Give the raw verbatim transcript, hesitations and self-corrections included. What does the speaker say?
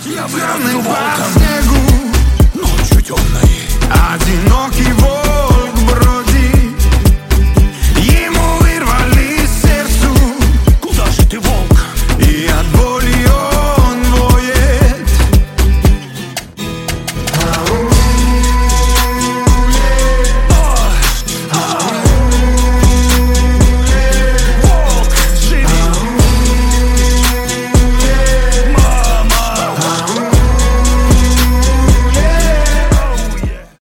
Я вырасту волком по снегу, ночью темной, одинокий волк.